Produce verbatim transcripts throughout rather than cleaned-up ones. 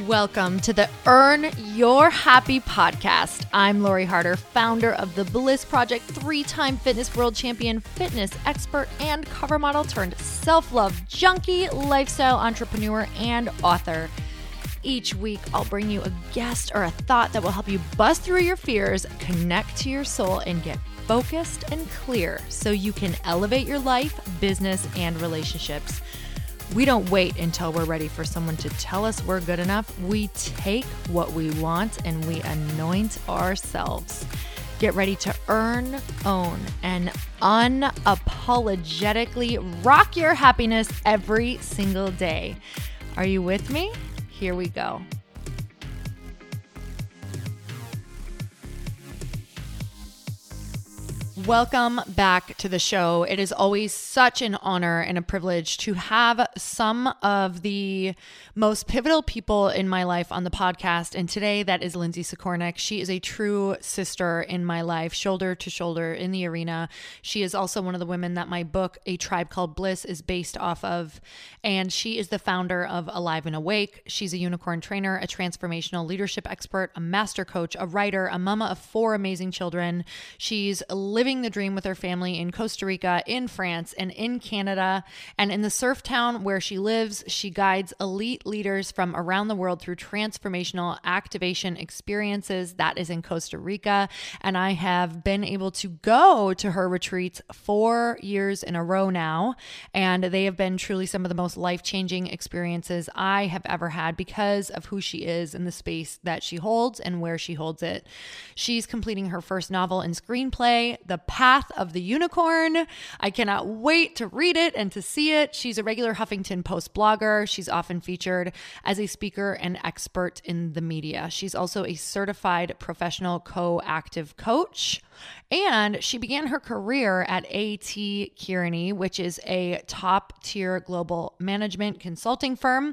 Welcome to the Earn Your Happy podcast. I'm Lori Harder, founder of the Bliss Project, three-time fitness world champion, fitness expert, and cover model turned self-love junkie, lifestyle entrepreneur, and author. Each week, I'll bring you a guest or a thought that will help you bust through your fears, connect to your soul, and get focused and clear so you can elevate your life, business, and relationships. We don't wait until we're ready for someone to tell us we're good enough. We take what we want and we anoint ourselves. Get ready to earn, own, and unapologetically rock your happiness every single day. Are you with me? Here we go. Welcome back to the show. It is always such an honor and a privilege to have some of the most pivotal people in my life on the podcast. And today that is Lindsay Sikornik. She is a true sister in my life, shoulder to shoulder in the arena. She is also one of the women that my book, A Tribe Called Bliss, is based off of. And she is the founder of Alive and Awake. She's a unicorn trainer, a transformational leadership expert, a master coach, a writer, a mama of four amazing children. She's living the dream with her family in Costa Rica, in France, and in Canada. And in the surf town where she lives, she guides elite leaders from around the world through transformational activation experiences. That is in Costa Rica. And I have been able to go to her retreats four years in a row now. And they have been truly some of the most life-changing experiences I have ever had because of who she is and the space that she holds and where she holds it. She's completing her first novel and screenplay, The Path of the Unicorn. I cannot wait to read it and to see it. She's a regular Huffington Post blogger. She's often featured as a speaker and expert in the media. She's also a certified professional co-active coach. And she began her career at A T Kearney, which is a top-tier global management consulting firm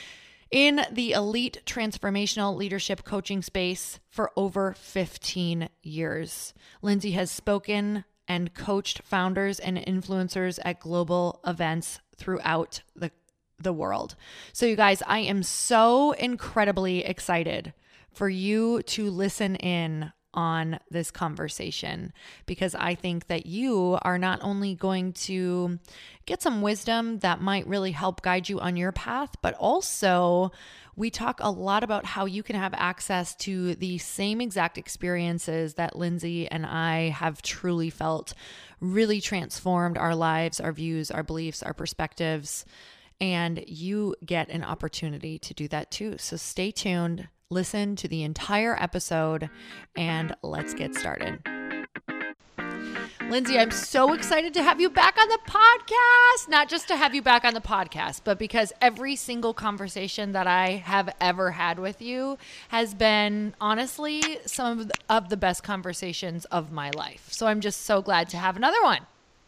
in the elite transformational leadership coaching space for over fifteen years. Lindsay has spoken and coached founders and influencers at global events throughout the, the world. So you guys, I am so incredibly excited for you to listen in on this conversation because I think that you are not only going to get some wisdom that might really help guide you on your path, but also we talk a lot about how you can have access to the same exact experiences that Lindsay and I have truly felt really transformed our lives, our views, our beliefs, our perspectives, and you get an opportunity to do that too. So stay tuned. Listen to the entire episode and let's get started. Lindsay, I'm so excited to have you back on the podcast. Not just to have you back on the podcast, but because every single conversation that I have ever had with you has been honestly some of the, of the best conversations of my life. So I'm just so glad to have another one.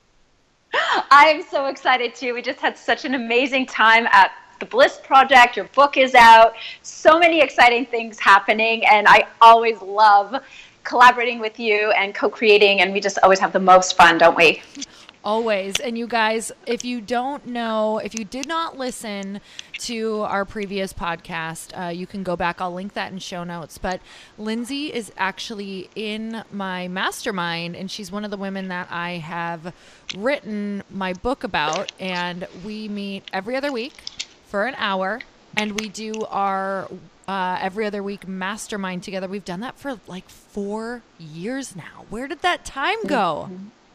I'm so excited too. We just had such an amazing time at the Bliss Project. Your book is out. So many exciting things happening. And I always love collaborating with you and co-creating. And we just always have the most fun, don't we? Always. And you guys, if you don't know, if you did not listen to our previous podcast, uh, you can go back. I'll link that in show notes. But Lindsay is actually in my mastermind, and she's one of the women that I have written my book about. And we meet every other week for an hour, and we do our uh, every other week mastermind together. We've done that for like four years now. Where did that time go?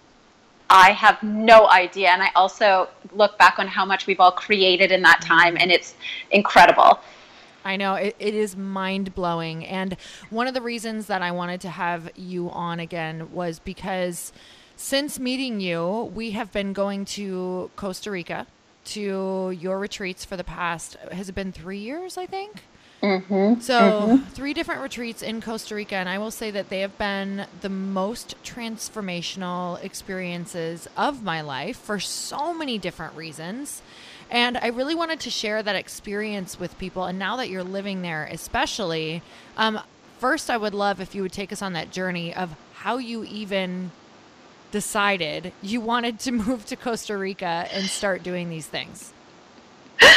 I have no idea. And I also look back on how much we've all created in that time, and it's incredible. I know it, it is mind blowing. And one of the reasons that I wanted to have you on again was because since meeting you, we have been going to Costa Rica to your retreats for the past, has it been three years, I think? Mm-hmm. So mm-hmm. three different retreats in Costa Rica. And I will say that they have been the most transformational experiences of my life for so many different reasons. And I really wanted to share that experience with people. And now that you're living there, especially, um, first I would love if you would take us on that journey of how you even decided you wanted to move to Costa Rica and start doing these things.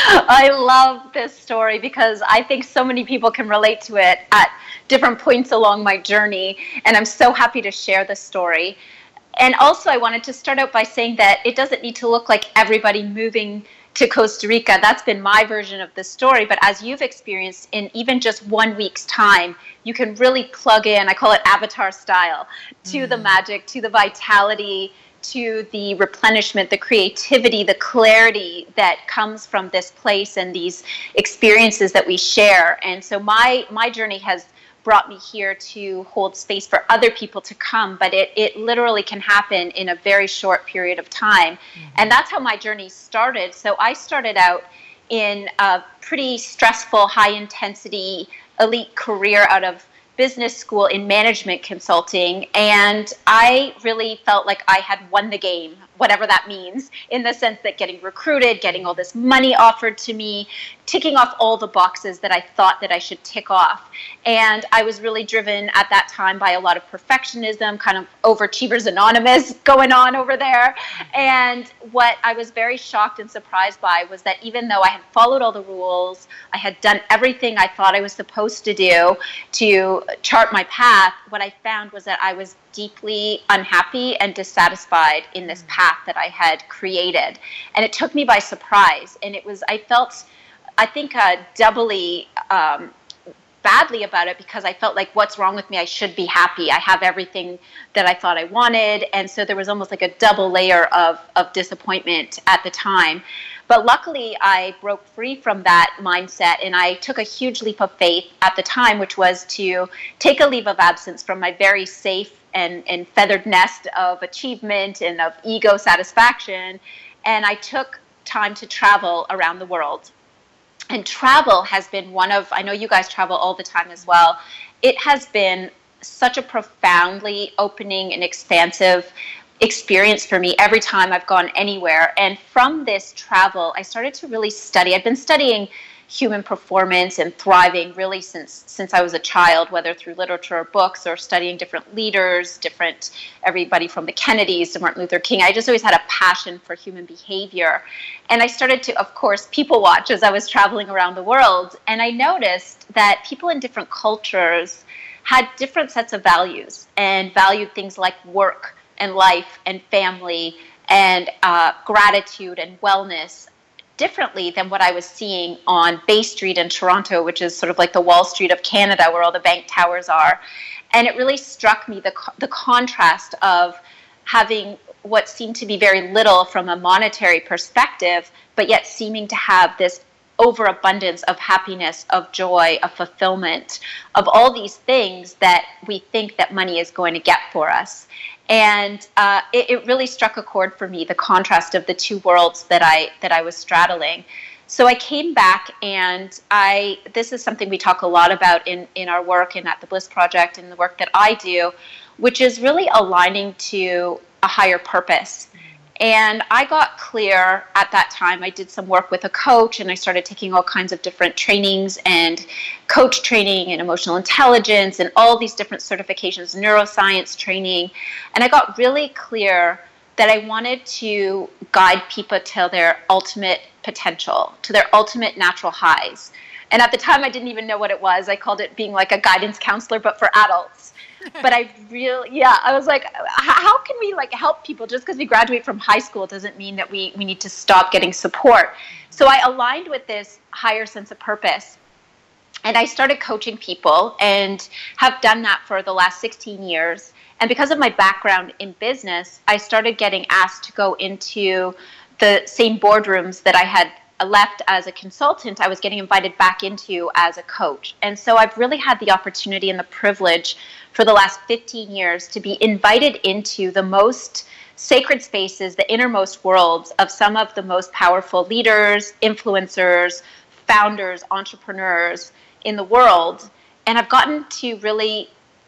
I love this story because I think so many people can relate to it at different points along my journey, and I'm so happy to share this story. And also, I wanted to start out by saying that it doesn't need to look like everybody moving to Costa Rica. That's been my version of the story, but as you've experienced, in even just one week's time, you can really plug in, I call it avatar style, to mm. the magic, to the vitality, to the replenishment, the creativity, the clarity that comes from this place and these experiences that we share. And so my my journey has brought me here to hold space for other people to come, but it, it literally can happen in a very short period of time. Mm-hmm. And that's how my journey started. So I started out in a pretty stressful, high intensity, elite career out of business school in management consulting, and I really felt like I had won the game, whatever that means, in the sense that getting recruited, getting all this money offered to me, ticking off all the boxes that I thought that I should tick off. And I was really driven at that time by a lot of perfectionism, kind of Overachievers Anonymous going on over there. And what I was very shocked and surprised by was that even though I had followed all the rules, I had done everything I thought I was supposed to do to chart my path, what I found was that I was deeply unhappy and dissatisfied in this path that I had created. And it took me by surprise. And it was, I felt, I think, uh, doubly um, badly about it because I felt like, what's wrong with me? I should be happy. I have everything that I thought I wanted. And so there was almost like a double layer of, of disappointment at the time. But luckily, I broke free from that mindset, and I took a huge leap of faith at the time, which was to take a leave of absence from my very safe and, and feathered nest of achievement and of ego satisfaction. And I took time to travel around the world. And travel has been one of, I know you guys travel all the time as well. It has been such a profoundly opening and expansive experience for me every time I've gone anywhere. And from this travel, I started to really study. I've been studying human performance and thriving really since since I was a child, whether through literature or books or studying different leaders, different everybody from the Kennedys to Martin Luther King. I just always had a passion for human behavior. And I started to, of course, people watch as I was traveling around the world. And I noticed that people in different cultures had different sets of values and valued things like work and life and family and uh, gratitude and wellness differently than what I was seeing on Bay Street in Toronto, which is sort of like the Wall Street of Canada where all the bank towers are. And it really struck me the the contrast of having what seemed to be very little from a monetary perspective, but yet seeming to have this overabundance of happiness, of joy, of fulfillment, of all these things that we think that money is going to get for us. And uh, it, it really struck a chord for me, the contrast of the two worlds that I that I was straddling. So I came back, and I this is something we talk a lot about in, in our work and at the Bliss Project and the work that I do, which is really aligning to a higher purpose. And I got clear at that time. I did some work with a coach, and I started taking all kinds of different trainings and coach training and emotional intelligence and all these different certifications, neuroscience training. And I got really clear that I wanted to guide people to their ultimate potential, to their ultimate natural highs. And at the time, I didn't even know what it was. I called it being like a guidance counselor, but for adults. But I really, yeah, I was like, how can we like help people? Just because we graduate from high school doesn't mean that we, we need to stop getting support. So I aligned with this higher sense of purpose. And I started coaching people and have done that for the last sixteen years. And because of my background in business, I started getting asked to go into the same boardrooms that I had left as a consultant. I was getting invited back into as a coach. And so I've really had the opportunity and the privilege for the last fifteen years to be invited into the most sacred spaces, the innermost worlds of some of the most powerful leaders, influencers, founders, entrepreneurs in the world. And I've gotten to really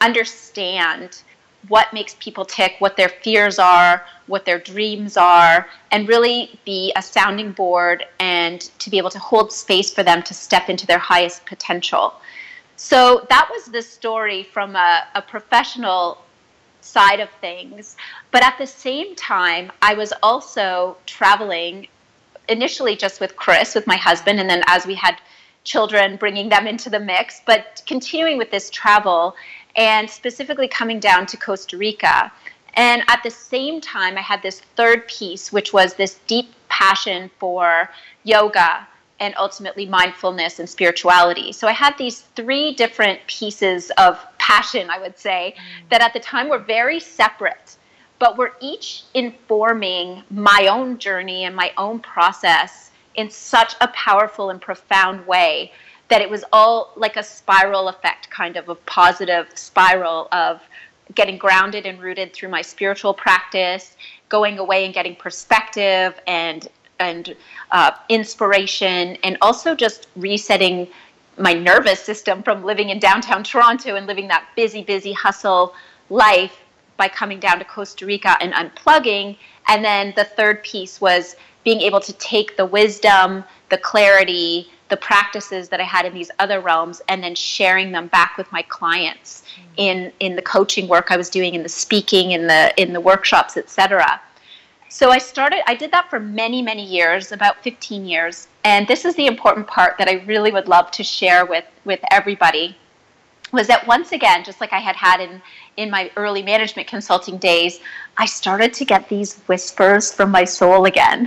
understand what makes people tick, what their fears are, what their dreams are, and really be a sounding board and to be able to hold space for them to step into their highest potential. So that was the story from a, a professional side of things. But at the same time, I was also traveling initially just with Chris, with my husband, and then as we had children, bringing them into the mix, but continuing with this travel and specifically coming down to Costa Rica. And at the same time, I had this third piece, which was this deep passion for yoga and ultimately mindfulness and spirituality. So I had these three different pieces of passion, I would say, mm. that at the time were very separate, but were each informing my own journey and my own process in such a powerful and profound way that it was all like a spiral effect, kind of a positive spiral of getting grounded and rooted through my spiritual practice, going away and getting perspective and and uh, inspiration, and also just resetting my nervous system from living in downtown Toronto and living that busy, busy hustle life by coming down to Costa Rica and unplugging. And then the third piece was being able to take the wisdom, the clarity, the practices that I had in these other realms, and then sharing them back with my clients mm-hmm. in, in the coaching work I was doing, in the speaking, in the in the workshops, et cetera. So I started, I did that for many, many years, about fifteen years. And this is the important part that I really would love to share with, with everybody, was that once again, just like I had had in, in my early management consulting days, I started to get these whispers from my soul again.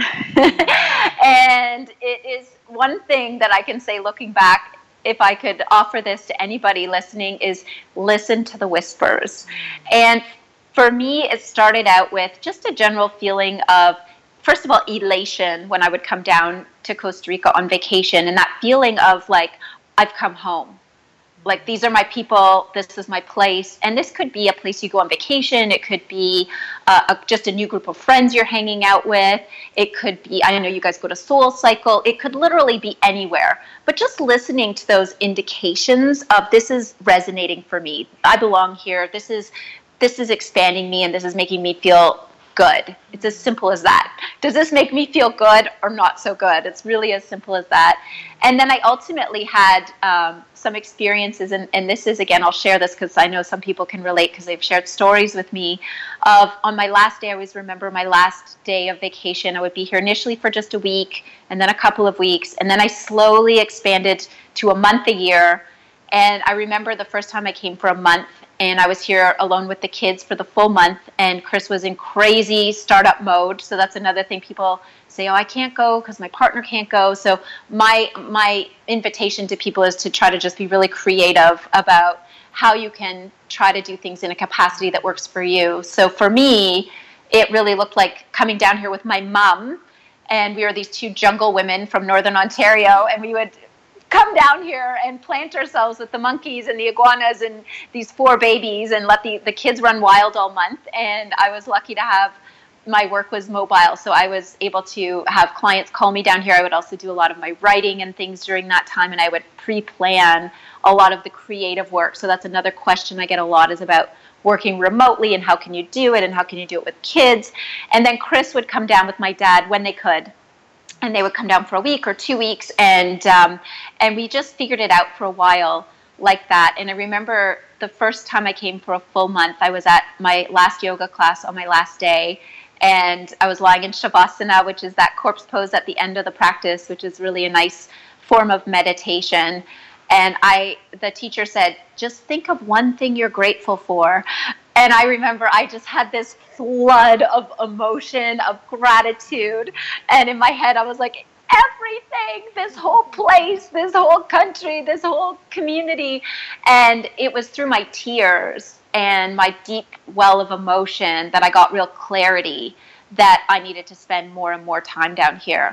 And it is one thing that I can say looking back, if I could offer this to anybody listening, is listen to the whispers. And for me, it started out with just a general feeling of, first of all, elation when I would come down to Costa Rica on vacation, and that feeling of like, I've come home. Like, these are my people, this is my place. And this could be a place you go on vacation. It could be uh, a, just a new group of friends you're hanging out with. It could be, I don't know, you guys go to Soul Cycle. It could literally be anywhere. But just listening to those indications of, this is resonating for me. I belong here. This is this is expanding me, and this is making me feel good. It's as simple as that. Does this make me feel good or not so good? It's really as simple as that. And then I ultimately had um, some experiences, and, and this is, again, I'll share this because I know some people can relate because they've shared stories with me of, on my last day, I always remember my last day of vacation, I would be here initially for just a week, and then a couple of weeks, and then I slowly expanded to a month a year. And I remember the first time I came for a month, and I was here alone with the kids for the full month, and Chris was in crazy startup mode. So that's another thing people say, oh, I can't go because my partner can't go. So my my invitation to people is to try to just be really creative about how you can try to do things in a capacity that works for you. So for me, it really looked like coming down here with my mom, and we were these two jungle women from Northern Ontario, and we would come down here and plant ourselves with the monkeys and the iguanas and these four babies and let the, the kids run wild all month. And I was lucky to have, my work was mobile, so I was able to have clients call me down here. I would also do a lot of my writing and things during that time, and I would pre-plan a lot of the creative work. So that's another question I get a lot, is about working remotely and how can you do it and how can you do it with kids. And then Chris would come down with my dad when they could. And they would come down for a week or two weeks, and um, and we just figured it out for a while like that. And I remember the first time I came for a full month, I was at my last yoga class on my last day, and I was lying in Shavasana, which is that corpse pose at the end of the practice, which is really a nice form of meditation. And I, the teacher said, just think of one thing you're grateful for. And I remember I just had this flood of emotion, of gratitude. And in my head, I was like, everything, this whole place, this whole country, this whole community. And it was through my tears and my deep well of emotion that I got real clarity that I needed to spend more and more time down here.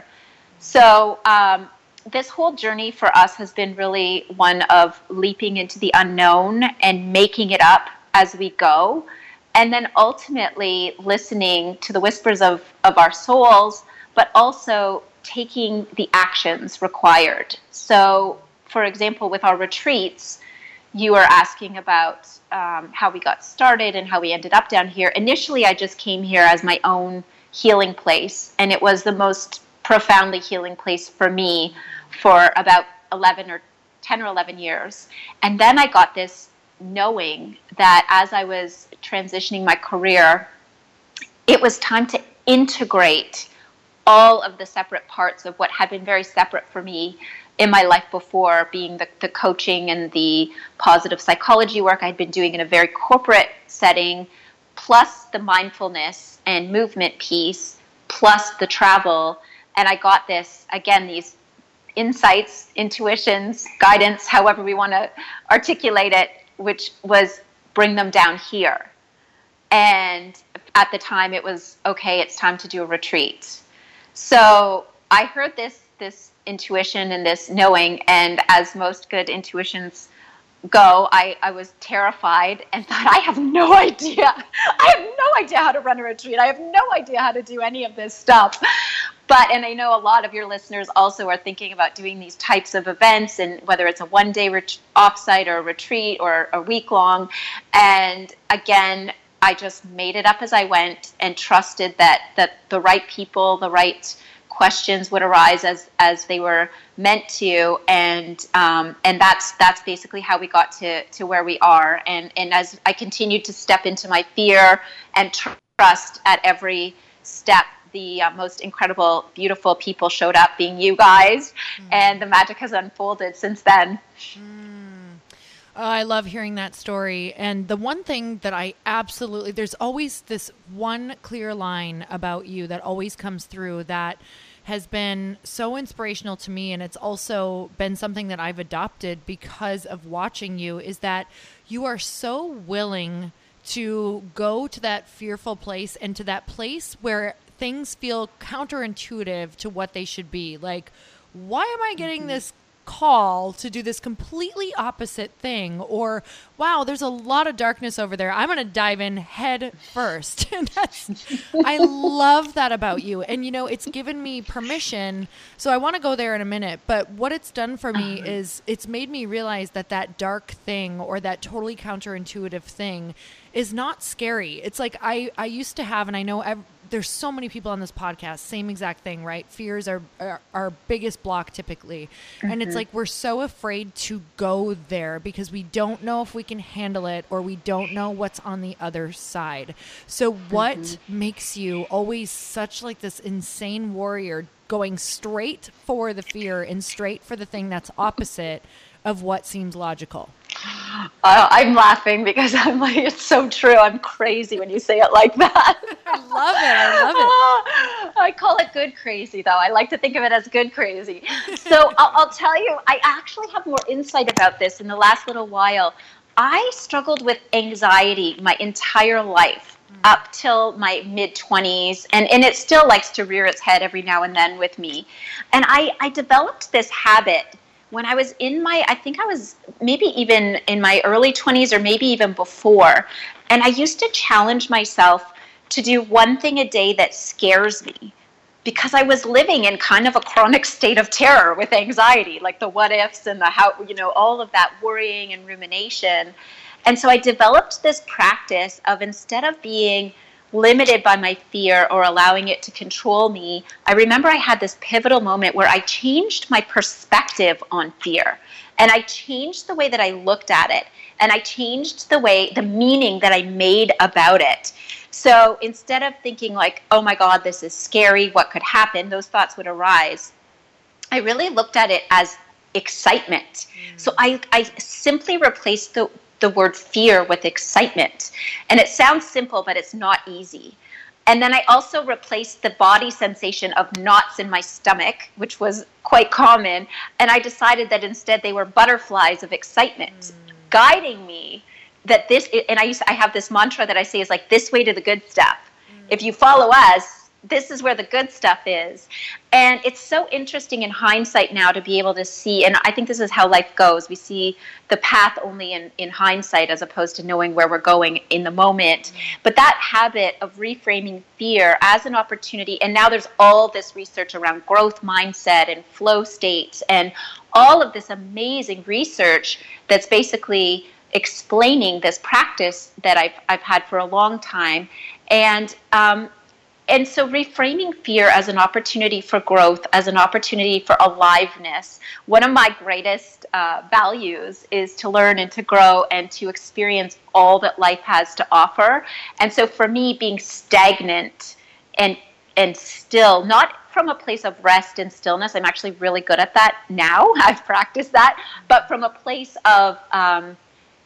So um, this whole journey for us has been really one of leaping into the unknown and making it up as we go, and then ultimately listening to the whispers of, of our souls, but also taking the actions required. So, for example, with our retreats, you were asking about um, how we got started and how we ended up down here. Initially, I just came here as my own healing place, and it was the most profoundly healing place for me for about eleven or ten or eleven years. And then I got this knowing that as I was transitioning my career, it was time to integrate all of the separate parts of what had been very separate for me in my life before, being the, the coaching and the positive psychology work I'd been doing in a very corporate setting, plus the mindfulness and movement piece, plus the travel. And I got this, again, these insights, intuitions, guidance, however we want to articulate it, which was bring them down here. And at the time it was, okay, it's time to do a retreat. So I heard this, this intuition and this knowing, and as most good intuitions go, I, I was terrified and thought, I have no idea. I have no idea how to run a retreat. I have no idea how to do any of this stuff. But, and I know a lot of your listeners also are thinking about doing these types of events, and whether it's a one-day ret- offsite or a retreat or a week-long. And again, I just made it up as I went and trusted that, that the right people, the right questions would arise as as they were meant to, and um, and that's that's basically how we got to to where we are. And and as I continued to step into my fear and trust at every step, the uh, most incredible, beautiful people showed up, being you guys, mm. and the magic has unfolded since then. Mm. Oh, I love hearing that story. And the one thing that I absolutely, there's always this one clear line about you that always comes through that has been so inspirational to me. And it's also been something that I've adopted because of watching you, is that you are so willing to go to that fearful place and to that place where things feel counterintuitive to what they should be. Like, why am I getting mm-hmm. this call to do this completely opposite thing? Or, wow, there's a lot of darkness over there. I'm going to dive in head first. And that's, I love that about you. And, you know, it's given me permission. So I want to go there in a minute. But what it's done for me uh-huh. is it's made me realize that that dark thing or that totally counterintuitive thing is not scary. It's like I, I used to have, and I know I've, there's so many people on this podcast, same exact thing, right? Fears are are our biggest block typically. Mm-hmm. And it's like we're so afraid to go there because we don't know if we can handle it, or we don't know what's on the other side. So what mm-hmm. makes you always such like this insane warrior, going straight for the fear and straight for the thing that's opposite of what seems logical? Uh, I'm laughing because I'm like, it's so true. I'm crazy when you say it like that. I love it. I love it. I call it good crazy, though. I like to think of it as good crazy. So I'll, I'll tell you, I actually have more insight about this in the last little while. I struggled with anxiety my entire life mm. up till my mid-twenties, and, and it still likes to rear its head every now and then with me. And I, I developed this habit when I was in my, I think I was maybe even in my early twenties or maybe even before. And I used to challenge myself to do one thing a day that scares me, because I was living in kind of a chronic state of terror with anxiety, like the what ifs and the how, you know, all of that worrying and rumination. And so I developed this practice of, instead of being limited by my fear or allowing it to control me, I remember I had this pivotal moment where I changed my perspective on fear, and I changed the way that I looked at it, and I changed the way, the meaning that I made about it. So instead of thinking like, oh my God, this is scary, what could happen, those thoughts would arise, I really looked at it as excitement. Mm. So I, I simply replaced the the word fear with excitement. And it sounds simple, but it's not easy. And then I also replaced the body sensation of knots in my stomach, which was quite common. And I decided that instead they were butterflies of excitement, mm. guiding me that this, and I used to, I have this mantra that I say is like, this way to the good stuff. Mm. If you follow us, this is where the good stuff is. And it's so interesting in hindsight now to be able to see, and I think this is how life goes. We see the path only in, in hindsight as opposed to knowing where we're going in the moment. But that habit of reframing fear as an opportunity, and now there's all this research around growth mindset and flow states and all of this amazing research that's basically explaining this practice that I've, I've had for a long time. And, um, And so reframing fear as an opportunity for growth, as an opportunity for aliveness. One of my greatest uh, values is to learn and to grow and to experience all that life has to offer. And so for me, being stagnant and and still, not from a place of rest and stillness. I'm actually really good at that now. I've practiced that, but from a place of um,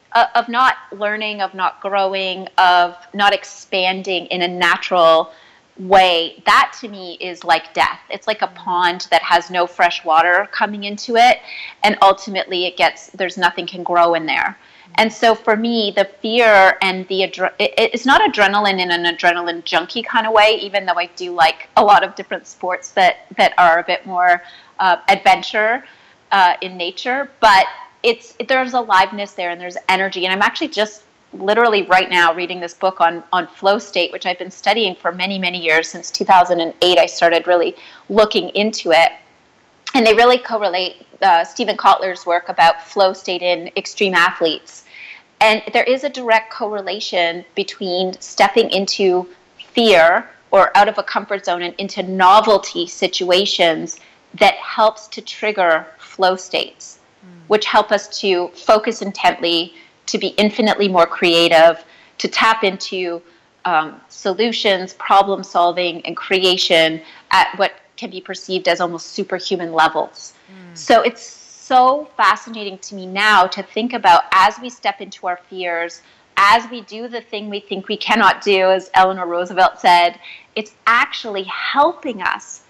of not learning, of not growing, of not expanding in a natural way. That to me is like death. It's like a pond that has no fresh water coming into it, and ultimately it gets, there's nothing can grow in there. And so for me, the fear and the adre- it, it's not adrenaline in an adrenaline junkie kind of way, even though I do like a lot of different sports that that are a bit more uh, adventure uh, in nature. But it's there's aliveness there, and there's energy. And I'm actually just literally right now reading this book on on flow state, which I've been studying for many many years. Since two thousand eight, I started really looking into it, and they really correlate uh, Stephen Kotler's work about flow state in extreme athletes. And there is a direct correlation between stepping into fear or out of a comfort zone and into novelty situations that helps to trigger flow states, mm. which help us to focus intently, to be infinitely more creative, to tap into um, solutions, problem solving, and creation at what can be perceived as almost superhuman levels. Mm. So it's so fascinating to me now to think about, as we step into our fears, as we do the thing we think we cannot do, as Eleanor Roosevelt said, it's actually helping us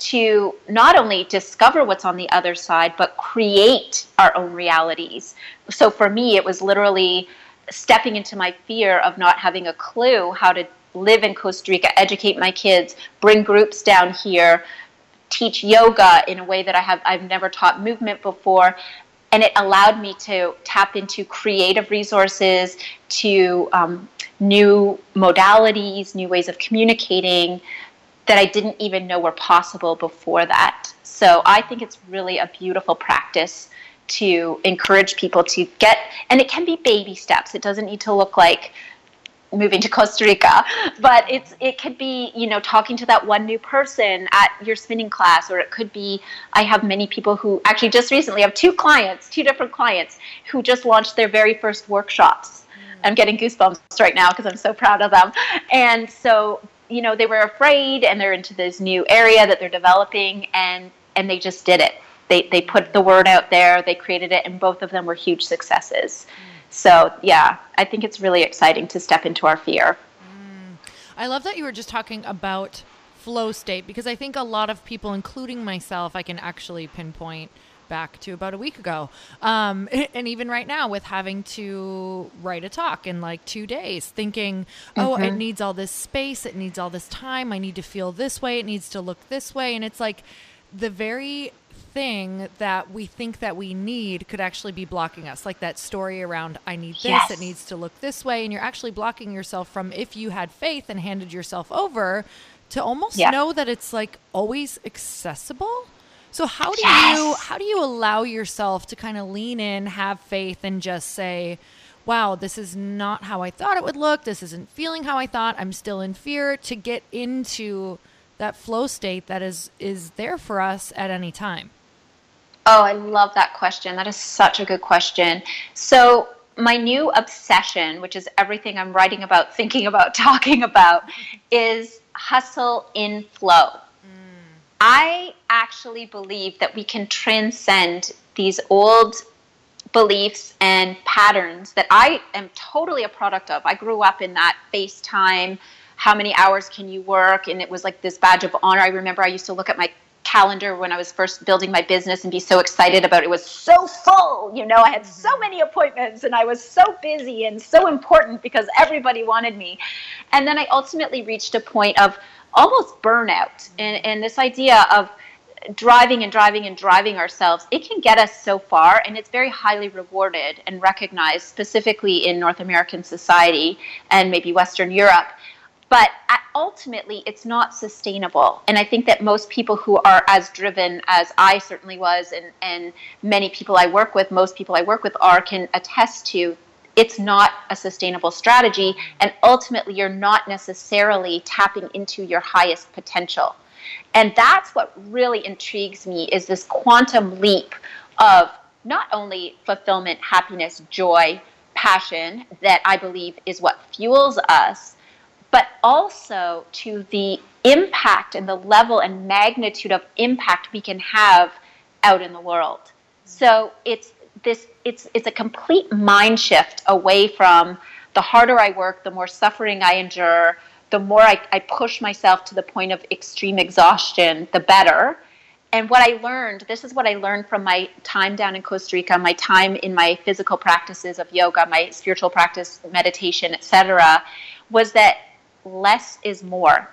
to not only discover what's on the other side, but create our own realities. So for me, it was literally stepping into my fear of not having a clue how to live in Costa Rica, educate my kids, bring groups down here, teach yoga in a way that I have I've never taught movement before, and it allowed me to tap into creative resources, to um, new modalities, new ways of communicating that I didn't even know were possible before that. So I think it's really a beautiful practice to encourage people to get, and it can be baby steps. It doesn't need to look like moving to Costa Rica, but it's it could be, you know, talking to that one new person at your spinning class, or it could be, I have many people who actually just recently have two clients, two different clients who just launched their very first workshops. Mm. I'm getting goosebumps right now because I'm so proud of them. And so, you know, they were afraid, and they're into this new area that they're developing, and and they just did it. They they put the word out there, they created it, and both of them were huge successes. Mm. So, yeah, I think it's really exciting to step into our fear. Mm. I love that you were just talking about flow state, because I think a lot of people, including myself, I can actually pinpoint back to about a week ago. Um, and even right now with having to write a talk in like two days, thinking, oh, mm-hmm. it needs all this space. It needs all this time. I need to feel this way. It needs to look this way. And it's like the very thing that we think that we need could actually be blocking us. Like that story around, I need this, yes. It needs to look this way. And you're actually blocking yourself from, if you had faith and handed yourself over, to almost yeah. know that it's like always accessible. So how do yes. you, how do you allow yourself to kind of lean in, have faith, and just say, wow, this is not how I thought it would look. This isn't feeling how I thought. I'm still in fear, to get into that flow state that is, is there for us at any time? Oh, I love that question. That is such a good question. So my new obsession, which is everything I'm writing about, thinking about, talking about, is hustle in flow. Mm. I actually believe that we can transcend these old beliefs and patterns that I am totally a product of. I grew up in that FaceTime, how many hours can you work? And it was like this badge of honor. I remember I used to look at my calendar when I was first building my business and be so excited about it. It was so full, you know, I had so many appointments and I was so busy and so important because everybody wanted me. And then I ultimately reached a point of almost burnout, and, and this idea of driving and driving and driving ourselves. It can get us so far, and it's very highly rewarded and recognized, specifically in North American society and maybe Western Europe. But ultimately, it's not sustainable. And I think that most people who are as driven as I certainly was, and, and many people I work with, most people I work with are, can attest to, it's not a sustainable strategy. And ultimately, you're not necessarily tapping into your highest potential. And that's what really intrigues me, is this quantum leap of not only fulfillment, happiness, joy, passion, that I believe is what fuels us, but also to the impact and the level and magnitude of impact we can have out in the world. So it's this it's it's a complete mind shift away from the harder I work, the more suffering I endure, the more I, I push myself to the point of extreme exhaustion, the better. And what I learned, this is what I learned from my time down in Costa Rica, my time in my physical practices of yoga, my spiritual practice, meditation, et cetera, was that less is more.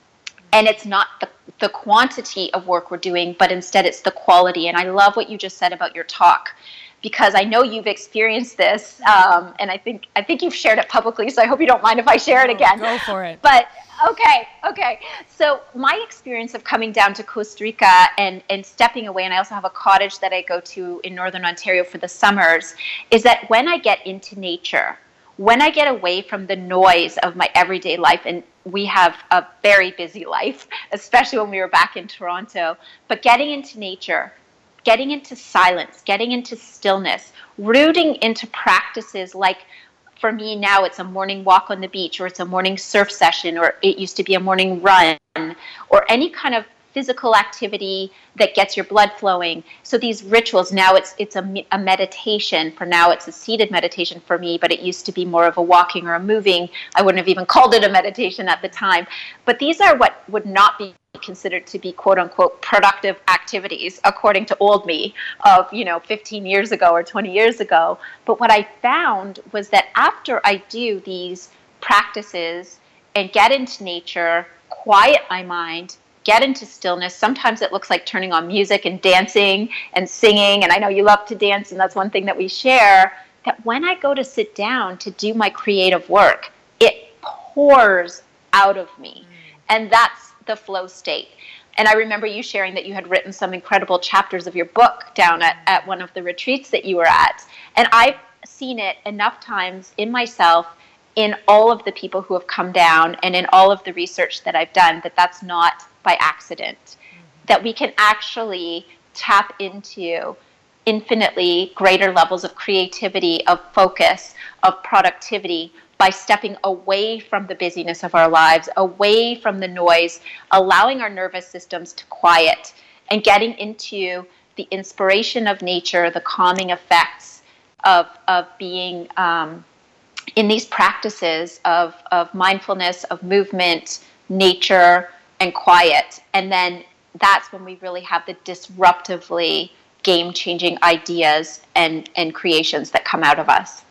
And it's not the, the quantity of work we're doing, but instead it's the quality. And I love what you just said about your talk, because I know you've experienced this, um, and I think I think you've shared it publicly, so I hope you don't mind if I share it again. Go for it. But okay, okay. So my experience of coming down to Costa Rica and, and stepping away, and I also have a cottage that I go to in Northern Ontario for the summers, is that when I get into nature, when I get away from the noise of my everyday life, and we have a very busy life, especially when we were back in Toronto, but getting into nature, getting into silence, getting into stillness, rooting into practices like, for me now, it's a morning walk on the beach, or it's a morning surf session, or it used to be a morning run, or any kind of physical activity that gets your blood flowing. So these rituals, now it's it's a, a meditation. For now, it's a seated meditation for me, but it used to be more of a walking or a moving. I wouldn't have even called it a meditation at the time. But these are what would not be considered to be quote unquote productive activities according to old me of, you know, fifteen years ago or twenty years ago. But what I found was that after I do these practices and get into nature, quiet my mind, get into stillness, sometimes it looks like turning on music and dancing and singing, and I know you love to dance, and that's one thing that we share, that when I go to sit down to do my creative work, it pours out of me. And that's the flow state. And I remember you sharing that you had written some incredible chapters of your book down at, at one of the retreats that you were at. And I've seen it enough times in myself, in all of the people who have come down, and in all of the research that I've done, that that's not by accident. Mm-hmm. That we can actually tap into infinitely greater levels of creativity, of focus, of productivity, by stepping away from the busyness of our lives, away from the noise, allowing our nervous systems to quiet, and getting into the inspiration of nature, the calming effects of of being um, in these practices of, of mindfulness, of movement, nature, and quiet. And then that's when we really have the disruptively game-changing ideas and, and creations that come out of us.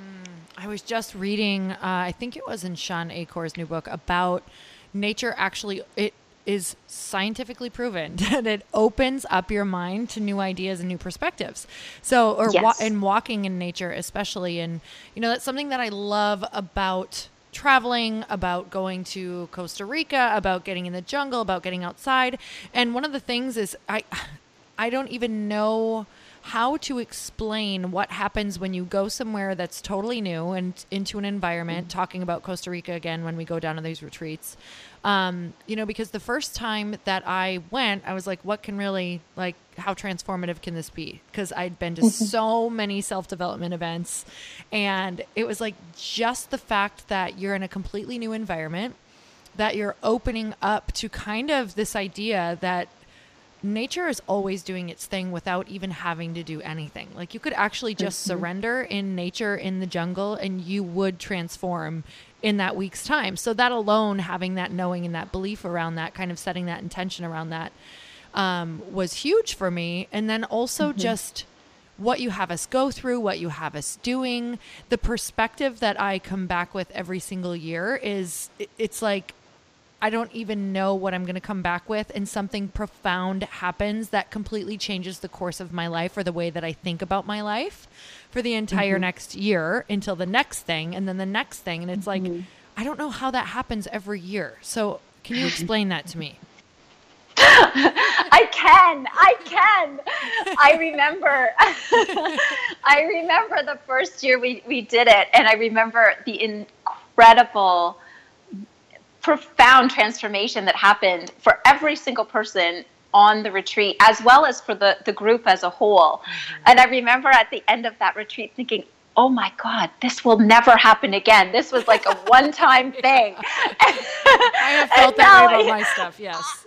I was just reading, uh, I think it was in Sean Acor's new book, about nature actually, it is scientifically proven that it opens up your mind to new ideas and new perspectives. So, or yes. wa- and walking in nature especially. And, you know, that's something that I love about traveling, about going to Costa Rica, about getting in the jungle, about getting outside. And one of the things is I, I don't even know how to explain what happens when you go somewhere that's totally new and into an environment, mm-hmm. talking about Costa Rica again when we go down to these retreats. Um, you know, because the first time that I went, I was like, what can really, like, how transformative can this be? Because I'd been to mm-hmm. so many self-development events, and it was like just the fact that you're in a completely new environment, that you're opening up to kind of this idea that nature is always doing its thing without even having to do anything. Like, you could actually just mm-hmm. surrender in nature, in the jungle, and you would transform in that week's time. So that alone, having that knowing and that belief around that, kind of setting that intention around that, um, was huge for me. And then also mm-hmm. just what you have us go through, what you have us doing, the perspective that I come back with every single year is, it's like, I don't even know what I'm going to come back with, and something profound happens that completely changes the course of my life, or the way that I think about my life for the entire mm-hmm. next year, until the next thing, and then the next thing. And it's mm-hmm. like, I don't know how that happens every year. So can you explain that to me? I can, I can. I remember, I remember the first year we, we did it, and I remember the incredible, profound transformation that happened for every single person on the retreat, as well as for the, the group as a whole. Mm-hmm. And I remember at the end of that retreat thinking, oh my God, this will never happen again. This was like a one-time thing. I have felt that way about my stuff, yes.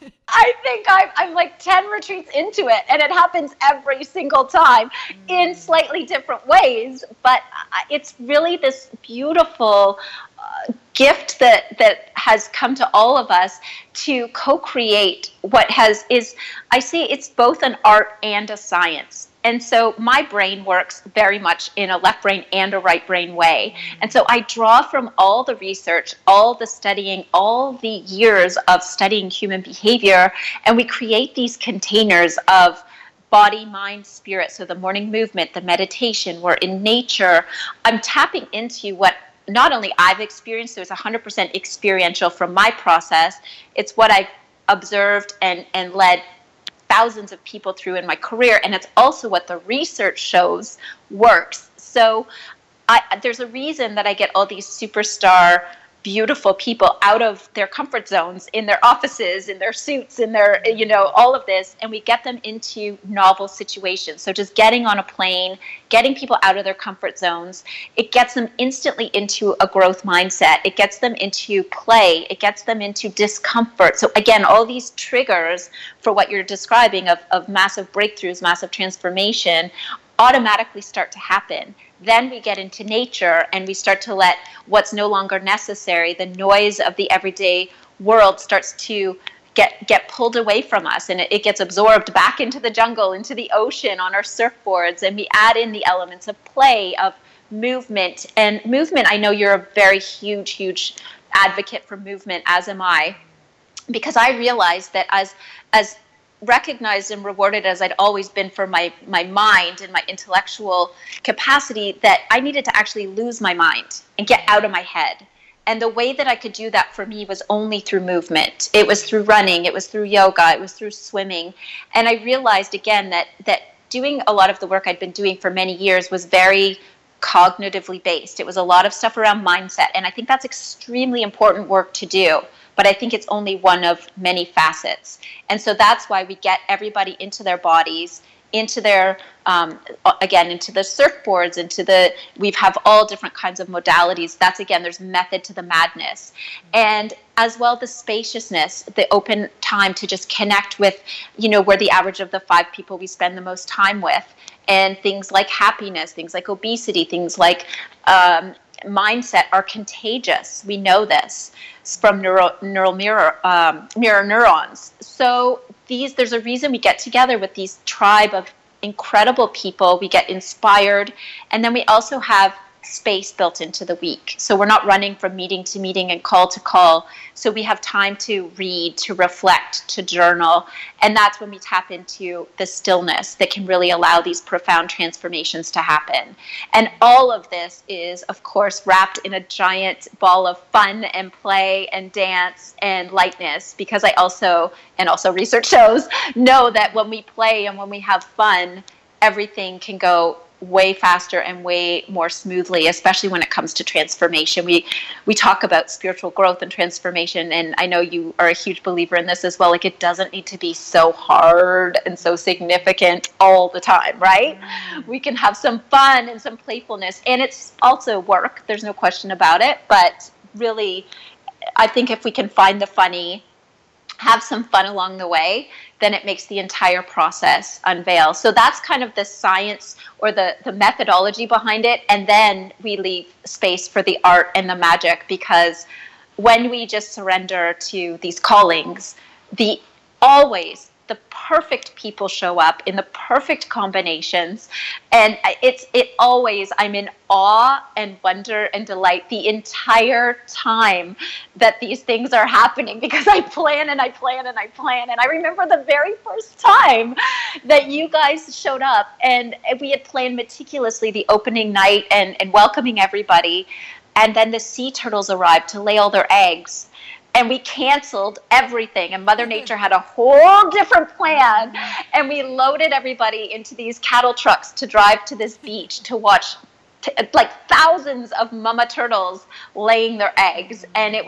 I think I'm, I'm like ten retreats into it, and it happens every single time mm. in slightly different ways. But it's really this beautiful uh, gift that that has come to all of us to co-create what has is, I see it's both an art and a science. And so my brain works very much in a left brain and a right brain way. And so I draw from all the research, all the studying, all the years of studying human behavior, and we create these containers of body, mind, spirit. So the morning movement, the meditation, we're in nature. I'm tapping into what not only I've experienced, so it's one hundred percent experiential from my process, it's what I've observed and, and led thousands of people through in my career, and it's also what the research shows works. So I, there's a reason that I get all these superstar, beautiful people out of their comfort zones, in their offices, in their suits, in their, you know, all of this, and we get them into novel situations. So just getting on a plane, getting people out of their comfort zones, it gets them instantly into a growth mindset. It gets them into play. It gets them into discomfort. So again, all these triggers for what you're describing of, of massive breakthroughs, massive transformation, automatically start to happen. Then we get into nature and we start to let what's no longer necessary, the noise of the everyday world starts to get get pulled away from us, and it, it gets absorbed back into the jungle, into the ocean, on our surfboards, and we add in the elements of play, of movement. And movement, I know you're a very huge, huge advocate for movement, as am I, because I realized that as as recognized and rewarded as I'd always been for my my mind and my intellectual capacity, that I needed to actually lose my mind and get out of my head. And the way that I could do that for me was only through movement. It was through running, it was through yoga, it was through swimming. And I realized again that that doing a lot of the work I'd been doing for many years was very cognitively based. It was a lot of stuff around mindset, and I think that's extremely important work to do. But I think it's only one of many facets. And so that's why we get everybody into their bodies, into their, um, again, into the surfboards, into the, we have all different kinds of modalities. That's, again, there's method to the madness. And as well, the spaciousness, the open time to just connect with, you know, we're the average of the five people we spend the most time with. And things like happiness, things like obesity, things like um, mindset are contagious. We know this from neural, neural mirror, um, mirror neurons. So these, there's a reason we get together with these tribe of incredible people. We get inspired, and then we also have space built into the week. So we're not running from meeting to meeting and call to call. So we have time to read, to reflect, to journal. And that's when we tap into the stillness that can really allow these profound transformations to happen. And all of this is, of course, wrapped in a giant ball of fun and play and dance and lightness, because I also, and also research shows, know that when we play and when we have fun, everything can go way faster and way more smoothly, especially when it comes to transformation. We we talk about spiritual growth and transformation, and I know you are a huge believer in this as well. Like, it doesn't need to be so hard and so significant all the time, right? Mm. We can have some fun and some playfulness, and it's also work. There's no question about it. But really, I think if we can find the funny, have some fun along the way, then it makes the entire process unveil. So that's kind of the science or the, the methodology behind it. And then we leave space for the art and the magic, because when we just surrender to these callings, the always the perfect people show up in the perfect combinations. And it's it always, I'm in awe and wonder and delight the entire time that these things are happening, because I plan and I plan and I plan. And I remember the very first time that you guys showed up, and we had planned meticulously the opening night and, and welcoming everybody. And then the sea turtles arrived to lay all their eggs. And we canceled everything, and Mother Nature had a whole different plan. And we loaded everybody into these cattle trucks to drive to this beach to watch t- like thousands of mama turtles laying their eggs. And it was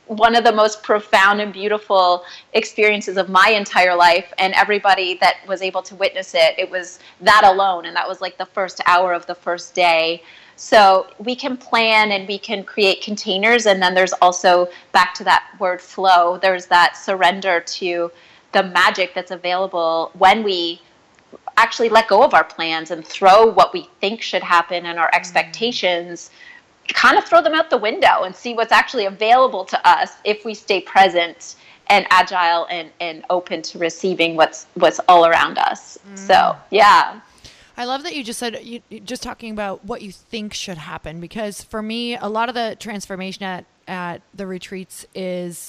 one of the most profound and beautiful experiences of my entire life. And everybody that was able to witness it, it was that alone. And that was like the first hour of the first day. So we can plan and we can create containers. And then there's also, back to that word flow, there's that surrender to the magic that's available when we actually let go of our plans and throw what we think should happen and our expectations, kind of throw them out the window and see what's actually available to us if we stay present and agile and, and open to receiving what's what's all around us. Mm. So, yeah. I love that you just said, you just talking about what you think should happen, because for me, a lot of the transformation at, at the retreats is,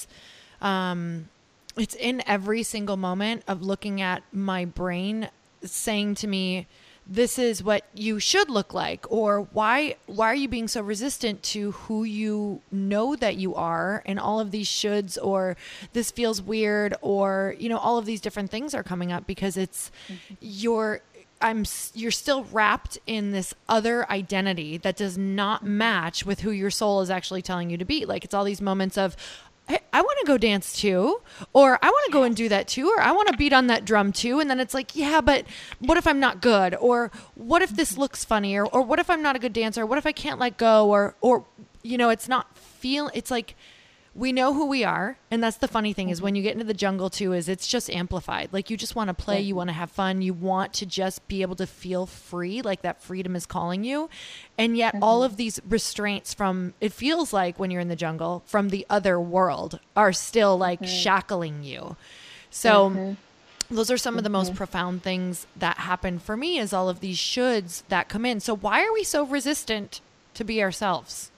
um, it's in every single moment of looking at my brain saying to me, this is what you should look like, or why why are you being so resistant to who you know that you are, and all of these shoulds, or this feels weird, or, you know, all of these different things are coming up because it's mm-hmm. you're I'm you're still wrapped in this other identity that does not match with who your soul is actually telling you to be. Like, it's all these moments of, hey, I want to go dance too, or I want to go and do that too, or I want to beat on that drum too. And then it's like, yeah, but what if I'm not good? Or what if this looks funny? Or, or what if I'm not a good dancer? What if I can't let go? Or, or, you know, it's not feel, it's like, we know who we are. And that's the funny thing is when you get into the jungle too, is it's just amplified. Like, you just want to play, you want to have fun. You want to just be able to feel free, like that freedom is calling you. And yet mm-hmm. all of these restraints from, it feels like when you're in the jungle, from the other world are still like mm-hmm. shackling you. So mm-hmm. those are some mm-hmm. of the most profound things that happen for me, is all of these shoulds that come in. So why are we so resistant to be ourselves?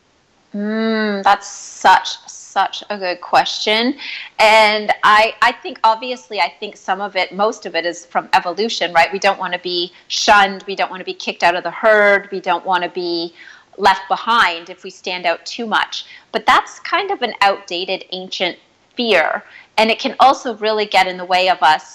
Mm, that's such, such a good question. And I, I think, obviously, I think some of it, most of it is from evolution, right? We don't want to be shunned. We don't want to be kicked out of the herd. We don't want to be left behind if we stand out too much. But that's kind of an outdated, ancient fear. And it can also really get in the way of us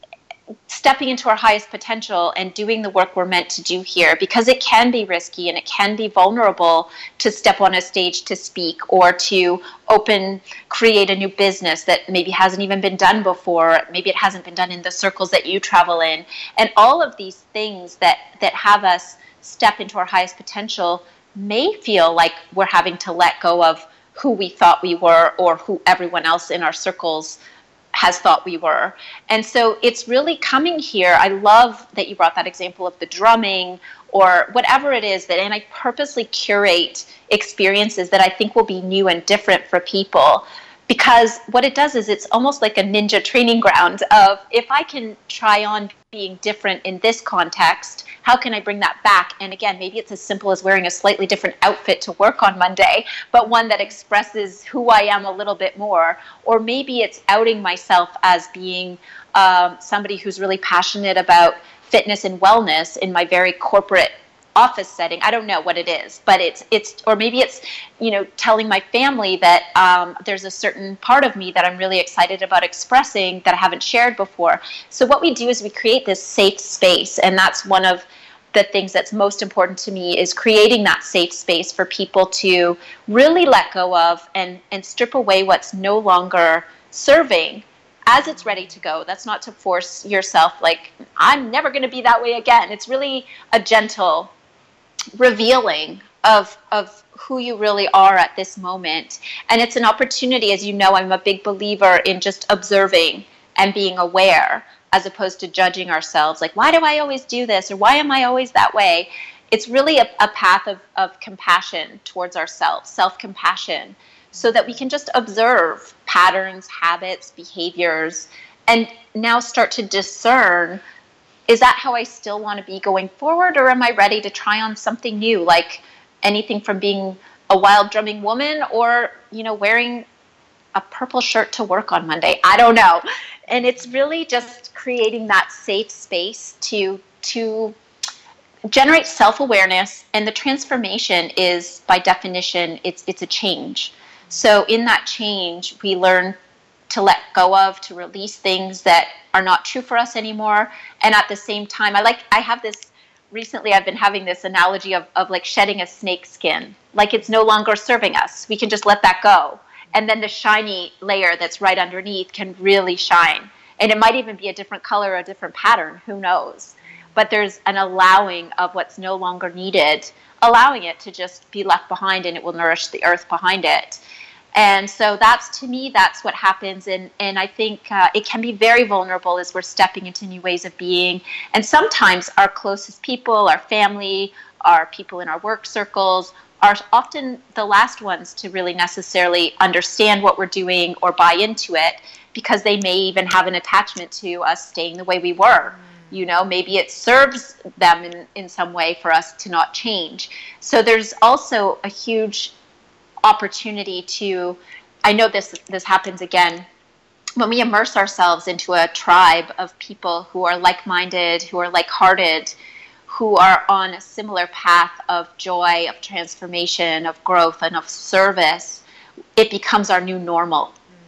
stepping into our highest potential and doing the work we're meant to do here, because it can be risky and it can be vulnerable to step on a stage to speak, or to open, create a new business that maybe hasn't even been done before. Maybe it hasn't been done in the circles that you travel in. And all of these things that, that have us step into our highest potential may feel like we're having to let go of who we thought we were, or who everyone else in our circles has thought we were. And so it's really coming here. I love that you brought that example of the drumming, or whatever it is that, and I purposely curate experiences that I think will be new and different for people, because what it does is it's almost like a ninja training ground of, if I can try on being different in this context, how can I bring that back? And again, maybe it's as simple as wearing a slightly different outfit to work on Monday, but one that expresses who I am a little bit more. Or maybe it's outing myself as being um, somebody who's really passionate about fitness and wellness in my very corporate office setting. I don't know what it is, but it's, it's, or maybe it's, you know, telling my family that um, there's a certain part of me that I'm really excited about expressing that I haven't shared before. So what we do is we create this safe space, and that's one of the things that's most important to me, is creating that safe space for people to really let go of and, and strip away what's no longer serving as it's ready to go. That's not to force yourself, like, I'm never going to be that way again. It's really a gentle revealing of of who you really are at this moment. And it's an opportunity, as you know, I'm a big believer in just observing and being aware, as opposed to judging ourselves, like, why do I always do this, or why am I always that way? It's really a, a path of, of compassion towards ourselves, self-compassion, so that we can just observe patterns, habits, behaviors, and now start to discern, is that how I still want to be going forward, or am I ready to try on something new, like anything from being a wild drumming woman, or, you know, wearing a purple shirt to work on Monday? I don't know. And it's really just creating that safe space to to generate self-awareness. And the transformation is, by definition, it's it's a change. So in that change, we learn to let go of, to release things that are not true for us anymore. And at the same time, I like, I have this, recently I've been having this analogy of, of like shedding a snake skin. Like, it's no longer serving us. We can just let that go. And then the shiny layer that's right underneath can really shine. And it might even be a different color or a different pattern, who knows? But there's an allowing of what's no longer needed, allowing it to just be left behind, and it will nourish the earth behind it. And so that's, to me, that's what happens. And, and I think uh, it can be very vulnerable as we're stepping into new ways of being. And sometimes our closest people, our family, our people in our work circles are often the last ones to really necessarily understand what we're doing or buy into it, because they may even have an attachment to us staying the way we were. You know, maybe it serves them in, in some way for us to not change. So there's also a huge opportunity to, I know this this happens again, when we immerse ourselves into a tribe of people who are like-minded, who are like-hearted, who are on a similar path of joy, of transformation, of growth, and of service, it becomes our new normal.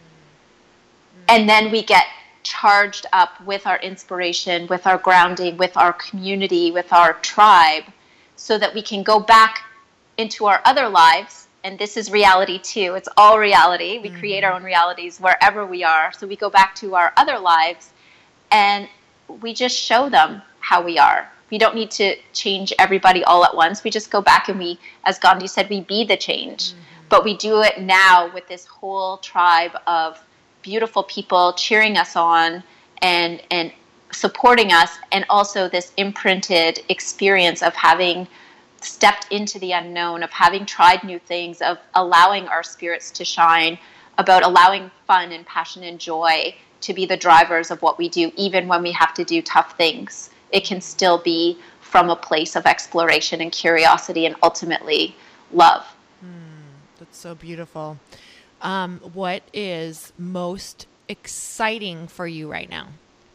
Mm-hmm. And then we get charged up with our inspiration, with our grounding, with our community, with our tribe, so that we can go back into our other lives. And this is reality too. It's all reality. We mm-hmm. create our own realities wherever we are. So we go back to our other lives and we just show them how we are. We don't need to change everybody all at once. We just go back and we, as Gandhi said, we be the change. Mm-hmm. But we do it now with this whole tribe of beautiful people cheering us on and and supporting us, and also this imprinted experience of having stepped into the unknown, of having tried new things, of allowing our spirits to shine, about allowing fun and passion and joy to be the drivers of what we do, even when we have to do tough things. It can still be from a place of exploration and curiosity and ultimately love. Mm, that's so beautiful. Um, what is most exciting for you right now?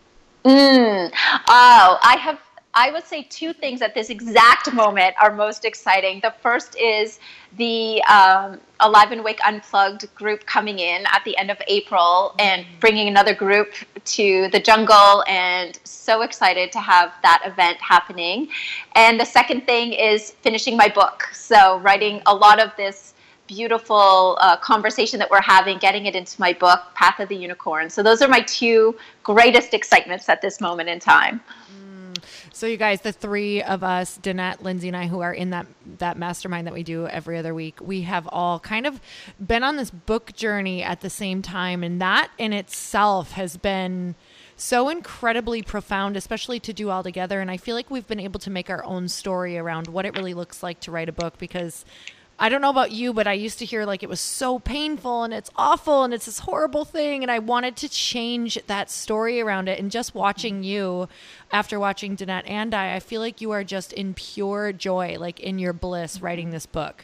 Mm, oh, I have, I would say two things at this exact moment are most exciting. The first is the um, Alive and Awake Unplugged group coming in at the end of April and bringing another group to the jungle, and so excited to have that event happening. And the second thing is finishing my book. So writing a lot of this beautiful uh, conversation that we're having, getting it into my book, Path of the Unicorn. So those are my two greatest excitements at this moment in time. Mm. So you guys, the three of us, Danette, Lindsay, and I, who are in that that mastermind that we do every other week, we have all kind of been on this book journey at the same time. And that in itself has been so incredibly profound, especially to do all together. And I feel like we've been able to make our own story around what it really looks like to write a book, because I don't know about you, but I used to hear like it was so painful and it's awful and it's this horrible thing. And I wanted to change that story around it. And just watching you, after watching Danette and I, I feel like you are just in pure joy, like in your bliss writing this book.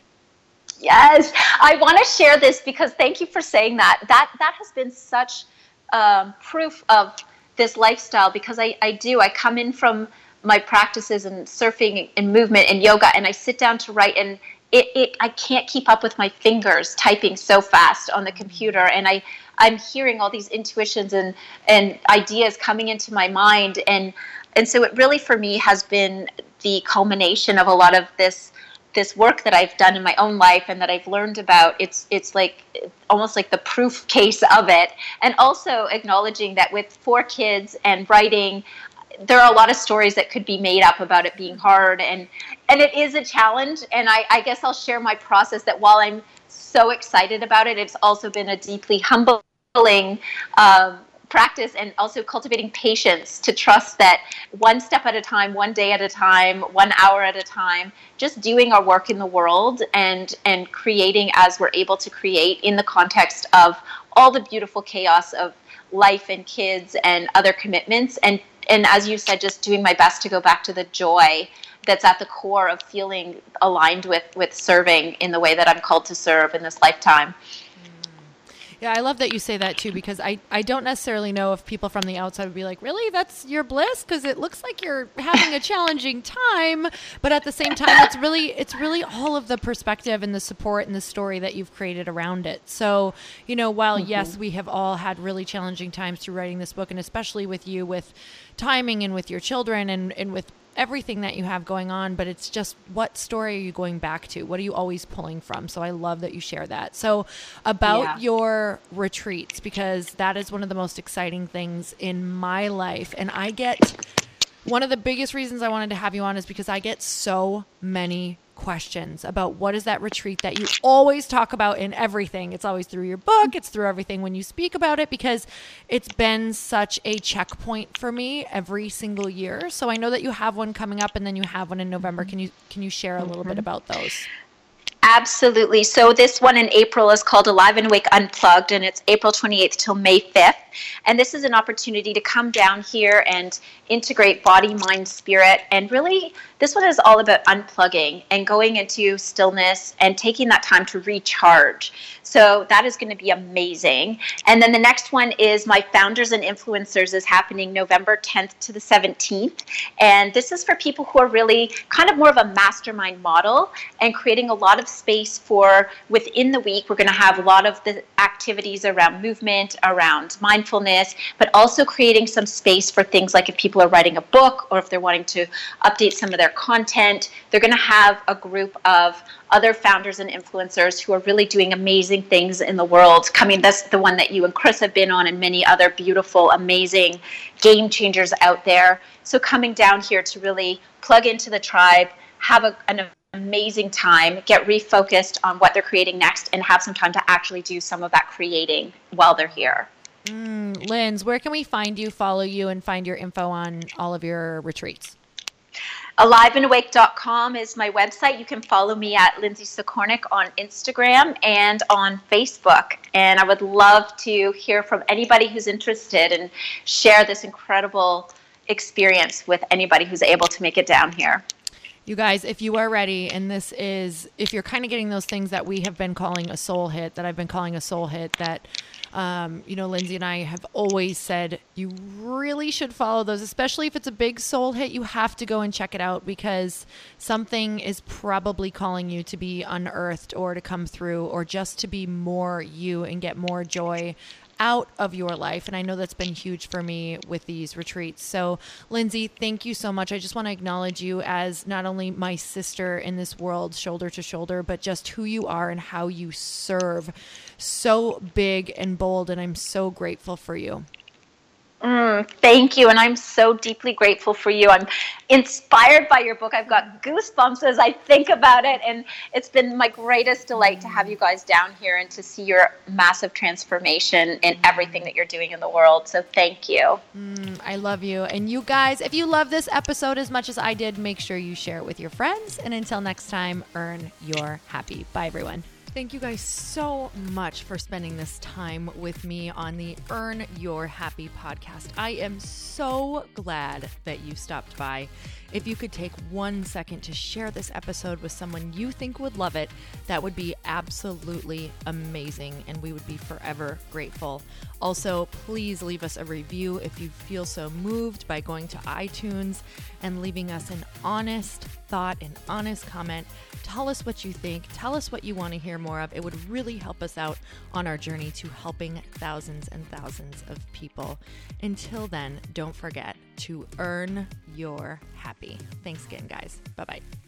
Yes, I want to share this because thank you for saying that. That that has been such um, proof of this lifestyle, because I, I do. I come in from my practices in surfing and movement and yoga, and I sit down to write, and It, it, I can't keep up with my fingers typing so fast on the computer, and I, I'm hearing all these intuitions and, and ideas coming into my mind, and and so it really for me has been the culmination of a lot of this this work that I've done in my own life and that I've learned about. It's it's like almost like the proof case of it, and also acknowledging that with four kids and writing, there are a lot of stories that could be made up about it being hard, and and it is a challenge. And I, I guess I'll share my process, that while I'm so excited about it, it's also been a deeply humbling um, practice, and also cultivating patience to trust that one step at a time, one day at a time, one hour at a time, just doing our work in the world and and creating as we're able to create in the context of all the beautiful chaos of life and kids and other commitments. And And as you said, just doing my best to go back to the joy that's at the core of feeling aligned with, with serving in the way that I'm called to serve in this lifetime. Yeah, I love that you say that too, because I, I don't necessarily know if people from the outside would be like, really, that's your bliss? Because it looks like you're having a challenging time. But at the same time, it's really it's really all of the perspective and the support and the story that you've created around it. So, you know, while mm-hmm. yes, we have all had really challenging times through writing this book, and especially with you with timing and with your children and, and with everything that you have going on, but it's just what story are you going back to? What are you always pulling from? So I love that you share that. So about yeah. your retreats, because that is one of the most exciting things in my life. And I get, one of the biggest reasons I wanted to have you on is because I get so many questions about what is that retreat that you always talk about in everything. It's always through your book. It's through everything when you speak about it, because it's been such a checkpoint for me every single year. So I know that you have one coming up and then you have one in November. Can you, can you share a little mm-hmm. bit about those? Absolutely. So this one in April is called Alive and Awake Unplugged, and it's April twenty-eighth till May fifth. And this is an opportunity to come down here and integrate body, mind, spirit. And really, this one is all about unplugging and going into stillness and taking that time to recharge. So that is going to be amazing. And then the next one is my Founders and Influencers is happening November tenth to the seventeenth. And this is for people who are really kind of more of a mastermind model and creating a lot of space for within the week. We're going to have a lot of the activities around movement, around mindfulness, but also creating some space for things like if people are writing a book or if they're wanting to update some of their content. They're going to have a group of other founders and influencers who are really doing amazing things in the world. I mean, that's the one that you and Chris have been on, and many other beautiful, amazing game changers out there. So coming down here to really plug into the tribe, have a, an amazing time, get refocused on what they're creating next, and have some time to actually do some of that creating while they're here. Mm, Linz, where can we find you, follow you, and find your info on all of your retreats? alive and awake dot com is my website. You can follow me at Lindsay Sokornik on Instagram and on Facebook. And I would love to hear from anybody who's interested and share this incredible experience with anybody who's able to make it down here. You guys, if you are ready, and this is, if you're kind of getting those things that we have been calling a soul hit, that I've been calling a soul hit, that, um, you know, Lindsay and I have always said you really should follow those, especially if it's a big soul hit. You have to go and check it out, because something is probably calling you to be unearthed or to come through or just to be more you and get more joy out of your life. And I know that's been huge for me with these retreats. So Lindsay, thank you so much. I just want to acknowledge you as not only my sister in this world, shoulder to shoulder, but just who you are and how you serve. So big and bold. And I'm so grateful for you. Mm, thank you. And I'm so deeply grateful for you. I'm inspired by your book. I've got goosebumps as I think about it. And it's been my greatest delight to have you guys down here and to see your massive transformation in everything that you're doing in the world. So thank you. Mm, I love you. And you guys, if you love this episode as much as I did, make sure you share it with your friends. And until next time, earn your happy. Bye, everyone. Thank you guys so much for spending this time with me on the Earn Your Happy podcast. I am so glad that you stopped by. If you could take one second to share this episode with someone you think would love it, that would be absolutely amazing, and we would be forever grateful. Also, please leave us a review if you feel so moved by going to iTunes and leaving us an honest thought, an honest comment. Tell us what you think. Tell us what you want to hear more of. It would really help us out on our journey to helping thousands and thousands of people. Until then, don't forget to earn your happy. Thanks again, guys. Bye-bye.